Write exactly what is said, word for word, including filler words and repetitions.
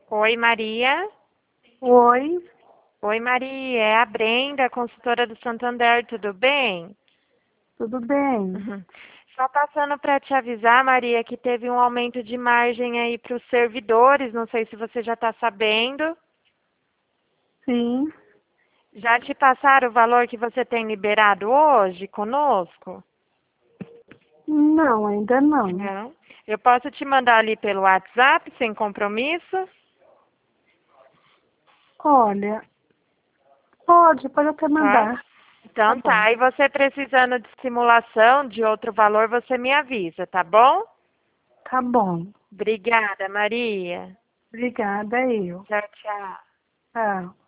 Oi, Maria. Oi, Oi, Maria. É a Brenda, consultora do Santander, tudo bem? tudo bem? Uhum. Só passando para te avisar, Maria, que teve um aumento de margem aí para os servidores, não sei se você já está sabendo. Sim. Já te passaram o valor que você tem liberado hoje conosco? Não, ainda não. Não. Eu posso te mandar ali pelo WhatsApp, sem compromisso? Olha, pode, pode até Pode? mandar. Tá Então bom, tá. E você precisando de simulação de outro valor, você me avisa, tá bom? tá bom. Obrigada, Maria. Obrigada, eu. Tchau, tchau. Tchau.